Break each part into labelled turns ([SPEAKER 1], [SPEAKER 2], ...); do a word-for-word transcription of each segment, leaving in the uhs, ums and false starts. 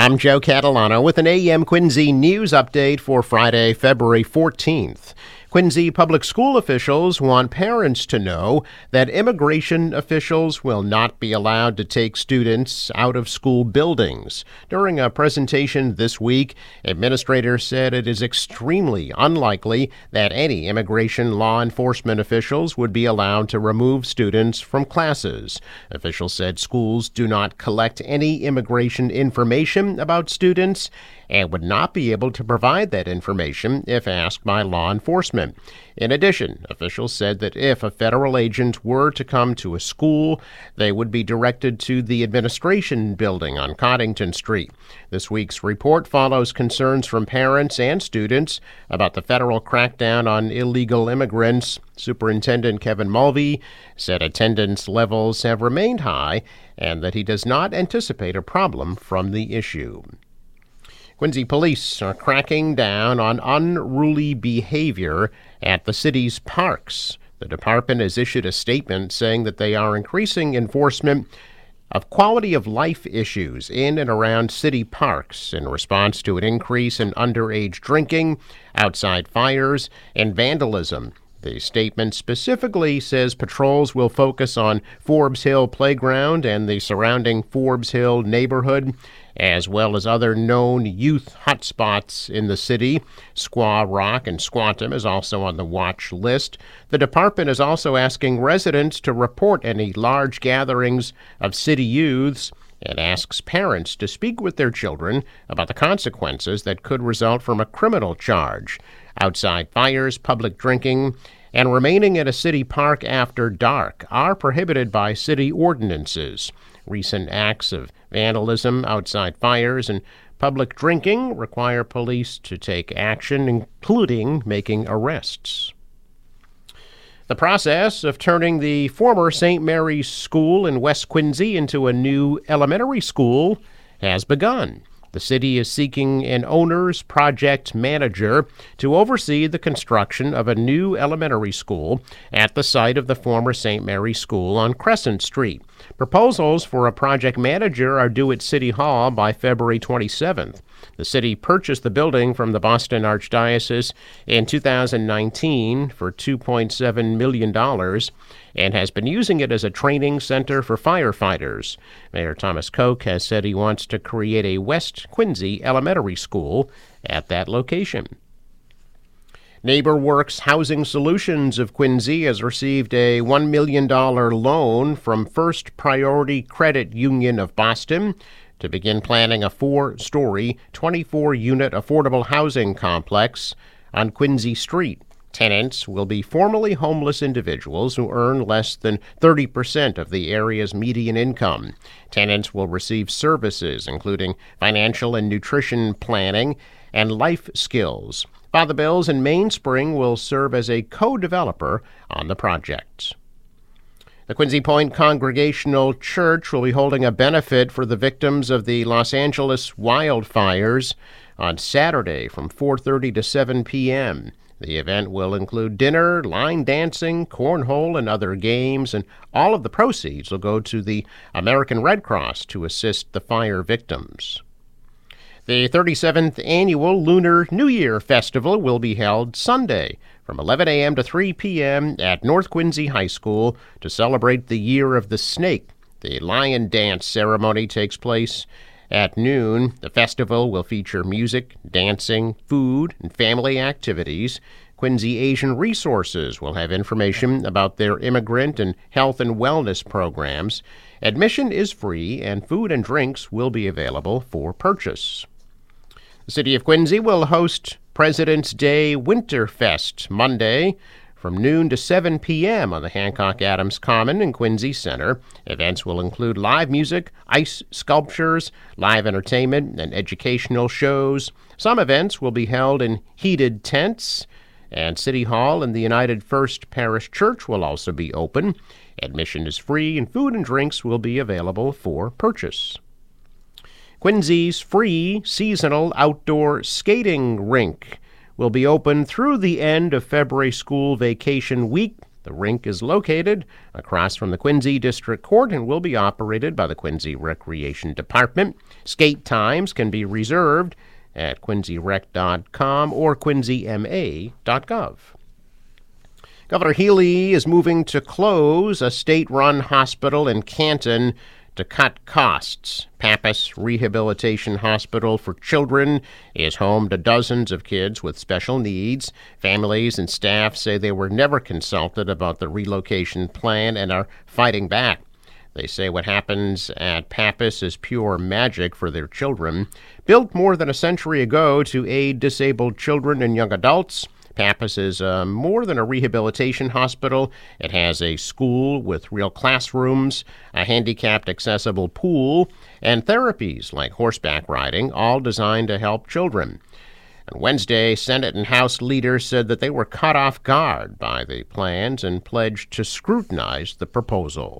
[SPEAKER 1] I'm Joe Catalano with an A M Quincy news update for Friday, February fourteenth. Quincy public school officials want parents to know that immigration officials will not be allowed to take students out of school buildings. During a presentation this week, administrators said it is extremely unlikely that any immigration law enforcement officials would be allowed to remove students from classes. Officials said schools do not collect any immigration information about students and would not be able to provide that information if asked by law enforcement. In addition, officials said that if a federal agent were to come to a school, they would be directed to the administration building on Coddington Street. This week's report follows concerns from parents and students about the federal crackdown on illegal immigrants. Superintendent Kevin Mulvey said attendance levels have remained high and that he does not anticipate a problem from the issue. Quincy police are cracking down on unruly behavior at the city's parks. The department has issued a statement saying that they are increasing enforcement of quality of life issues in and around city parks in response to an increase in underage drinking, outside fires, and vandalism. The statement specifically says patrols will focus on Forbes Hill Playground and the surrounding Forbes Hill neighborhood, as well as other known youth hotspots in the city. Squaw Rock and Squantum is also on the watch list. The department is also asking residents to report any large gatherings of city youths and asks parents to speak with their children about the consequences that could result from a criminal charge. Outside fires, public drinking, and remaining at a city park after dark are prohibited by city ordinances. Recent acts of vandalism, outside fires, and public drinking require police to take action, including making arrests. The process of turning the former Saint Mary's School in West Quincy into a new elementary school has begun. The city is seeking an owner's project manager to oversee the construction of a new elementary school at the site of the former Saint Mary's School on Crescent Street. Proposals for a project manager are due at City Hall by February twenty-seventh. The city purchased the building from the Boston Archdiocese in two thousand nineteen for two point seven million dollars and has been using it as a training center for firefighters. Mayor Thomas Koch has said he wants to create a West Quincy elementary school at that location. NeighborWorks Housing Solutions of Quincy has received a one million dollars loan from First Priority Credit Union of Boston to begin planning a four-story, twenty-four unit affordable housing complex on Quincy Street. Tenants will be formerly homeless individuals who earn less than thirty percent of the area's median income. Tenants will receive services including financial and nutrition planning and life skills. Father Bills and Mainspring will serve as a co-developer on the project. The Quincy Point Congregational Church will be holding a benefit for the victims of the Los Angeles wildfires on Saturday from four thirty to seven p.m. The event will include dinner, line dancing, cornhole, and other games, and all of the proceeds will go to the American Red Cross to assist the fire victims. The thirty-seventh Annual Lunar New Year Festival will be held Sunday from eleven a.m. to three p.m. at North Quincy High School to celebrate the Year of the Snake. The lion dance ceremony takes place at noon. The festival will feature music, dancing, food, and family activities. Quincy Asian Resources will have information about their immigrant and health and wellness programs. Admission is free, and food and drinks will be available for purchase. The City of Quincy will host President's Day Winterfest Monday from noon to seven p.m. on the Hancock Adams Common in Quincy Center. Events will include live music, ice sculptures, live entertainment, and educational shows. Some events will be held in heated tents, and City Hall and the United First Parish Church will also be open. Admission is free, and food and drinks will be available for purchase. Quincy's free seasonal outdoor skating rink will be open through the end of February school vacation week. The rink is located across from the Quincy District Court and will be operated by the Quincy Recreation Department. Skate times can be reserved at quincy rec dot com or quincy m a dot gov. Governor Healy is moving to close a state-run hospital in Canton to cut costs. Pappas Rehabilitation Hospital for Children is home to dozens of kids with special needs. Families and staff say they were never consulted about the relocation plan and are fighting back. They say what happens at Pappas is pure magic for their children. Built more than a century ago to aid disabled children and young adults, Pappas is uh, more than a rehabilitation hospital. It has a school with real classrooms, a handicapped accessible pool, and therapies like horseback riding, all designed to help children. On Wednesday, Senate and House leaders said that they were caught off guard by the plans and pledged to scrutinize the proposal.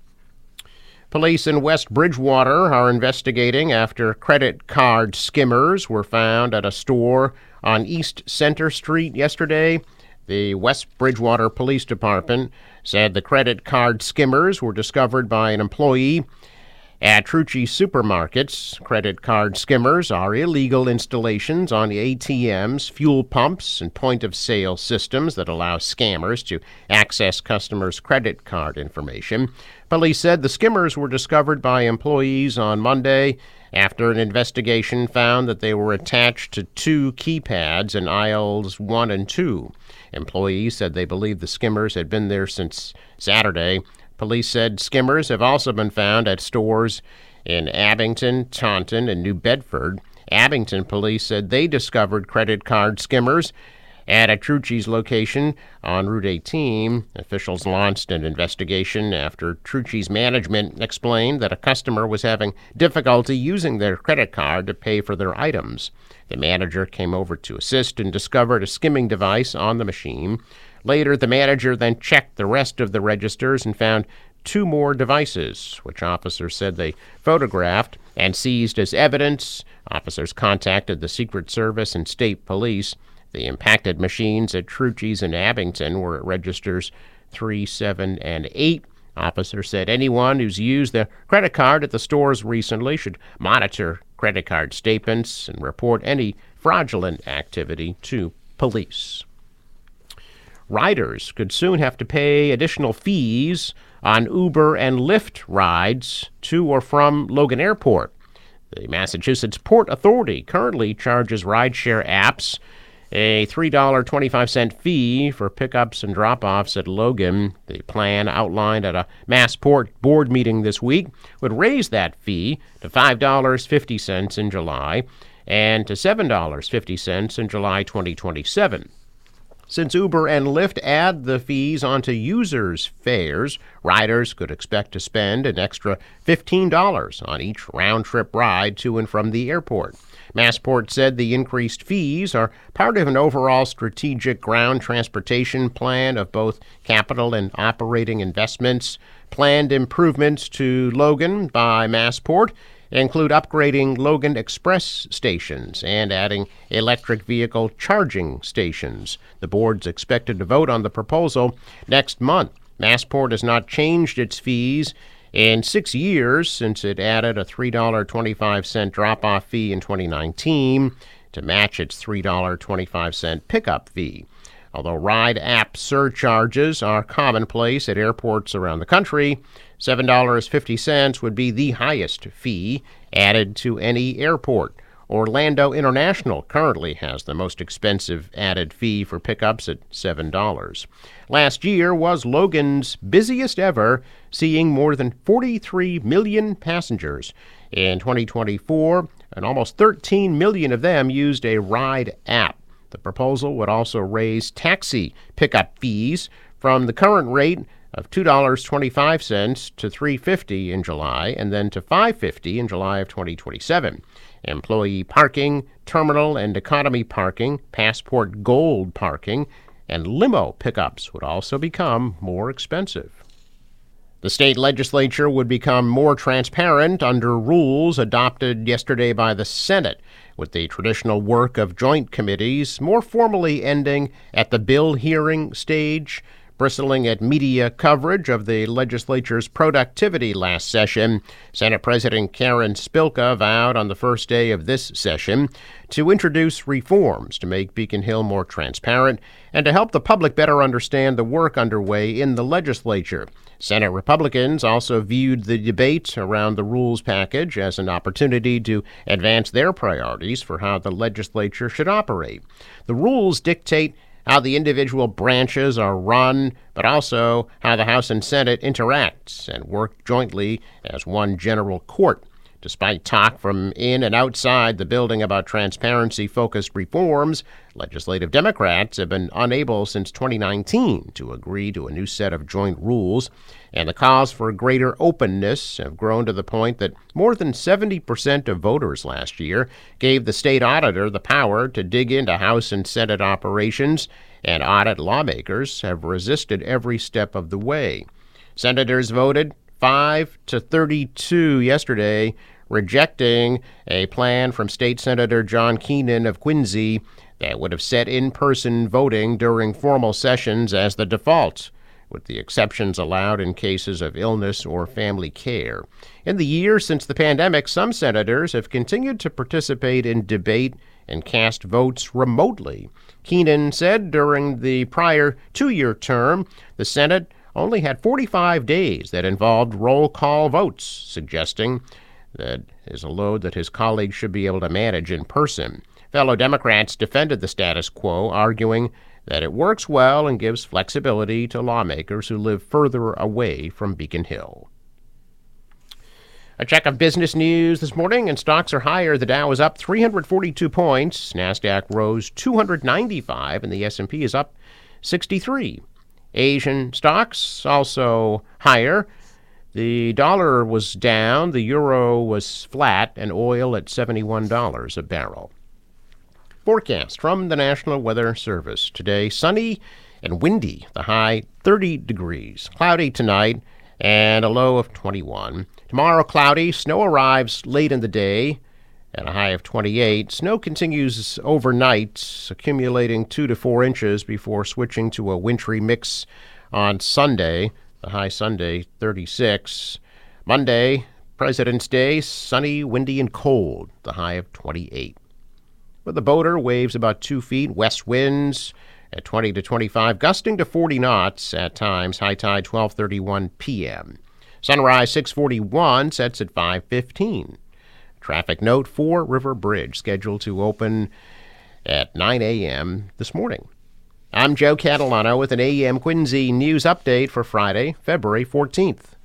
[SPEAKER 1] Police in West Bridgewater are investigating after credit card skimmers were found at a store on East Center Street yesterday. The West Bridgewater Police Department said the credit card skimmers were discovered by an employee at Trucci Supermarkets. Credit card skimmers are illegal installations on A T Ms, fuel pumps, and point-of-sale systems that allow scammers to access customers' credit card information. Police said the skimmers were discovered by employees on Monday after an investigation found that they were attached to two keypads in aisles one and two. Employees said they believed the skimmers had been there since Saturday. Police said skimmers have also been found at stores in Abington, Taunton, and New Bedford. Abington police said they discovered credit card skimmers at a Trucci's location on Route eighteen. Officials launched an investigation after Trucci's management explained that a customer was having difficulty using their credit card to pay for their items. The manager came over to assist and discovered a skimming device on the machine. Later, the manager then checked the rest of the registers and found two more devices, which officers said they photographed and seized as evidence. Officers contacted the Secret Service and state police. The impacted machines at Trucci's in Abington were at registers three, seven, and eight. Officers said anyone who's used their credit card at the stores recently should monitor credit card statements and report any fraudulent activity to police. Riders could soon have to pay additional fees on Uber and Lyft rides to or from Logan Airport. The Massachusetts Port Authority currently charges rideshare apps a three dollars and twenty-five cents fee for pickups and drop-offs at Logan. The plan outlined at a Massport board meeting this week would raise that fee to five dollars and fifty cents in July and to seven dollars and fifty cents in July twenty twenty-seven. Since Uber and Lyft add the fees onto users' fares, riders could expect to spend an extra fifteen dollars on each round-trip ride to and from the airport. Massport said the increased fees are part of an overall strategic ground transportation plan of both capital and operating investments. Planned improvements to Logan by Massport include upgrading Logan Express stations and adding electric vehicle charging stations. The board's expected to vote on the proposal next month. Massport has not changed its fees in six years since it added a three dollars and twenty-five cents drop-off fee in twenty nineteen to match its three dollars and twenty-five cents pickup fee. Although ride app surcharges are commonplace at airports around the country, seven dollars and fifty cents would be the highest fee added to any airport. Orlando International currently has the most expensive added fee for pickups at seven dollars. Last year was Logan's busiest ever, seeing more than forty-three million passengers. In twenty twenty-four, and almost thirteen million of them used a ride app. The proposal would also raise taxi pickup fees from the current rate of two dollars and twenty-five cents to three dollars and fifty cents in July and then to five dollars and fifty cents in July of twenty twenty-seven. Employee parking, terminal and economy parking, Passport Gold parking, and limo pickups would also become more expensive. The state legislature would become more transparent under rules adopted yesterday by the Senate, with the traditional work of joint committees more formally ending at the bill hearing stage. Bristling at media coverage of the legislature's productivity last session, Senate President Karen Spilka vowed on the first day of this session to introduce reforms to make Beacon Hill more transparent and to help the public better understand the work underway in the legislature. Senate Republicans also viewed the debate around the rules package as an opportunity to advance their priorities for how the legislature should operate. The rules dictate how the individual branches are run, but also how the House and Senate interact and work jointly as one general court. Despite talk from in and outside the building about transparency-focused reforms, legislative Democrats have been unable since twenty nineteen to agree to a new set of joint rules, and the calls for greater openness have grown to the point that more than seventy percent of voters last year gave the state auditor the power to dig into House and Senate operations, and audit lawmakers have resisted every step of the way. Senators voted five to thirty-two yesterday, rejecting a plan from State Senator John Keenan of Quincy that would have set in-person voting during formal sessions as the default, with the exceptions allowed in cases of illness or family care. In the years since the pandemic, some senators have continued to participate in debate and cast votes remotely. Keenan said during the prior two-year term, the Senate only had forty-five days that involved roll call votes, suggesting that is a load that his colleagues should be able to manage in person. Fellow Democrats defended the status quo, arguing that it works well and gives flexibility to lawmakers who live further away from Beacon Hill. A check of business news this morning, and stocks are higher. The Dow is up three hundred forty-two points. NASDAQ rose two hundred ninety-five, and the S and P is up sixty-three. Asian stocks also higher. The dollar was down, the euro was flat, and oil at seventy-one dollars a barrel. Forecast from the National Weather Service. Today, sunny and windy, the high thirty degrees. Cloudy tonight and a low of twenty-one. Tomorrow, cloudy. Snow arrives late in the day at a high of twenty-eight. Snow continues overnight, accumulating two to four inches before switching to a wintry mix on Sunday. The high Sunday, thirty-six. Monday, President's Day, sunny, windy, and cold. The high of twenty-eight. With the boater, waves about two feet. West winds at twenty to twenty-five, gusting to forty knots at times. High tide, twelve thirty-one p.m. Sunrise, six forty-one, sets at five fifteen. Traffic note, Fore River Bridge, scheduled to open at nine a.m. this morning. I'm Joe Catalano with an A M Quincy news update for Friday, February fourteenth.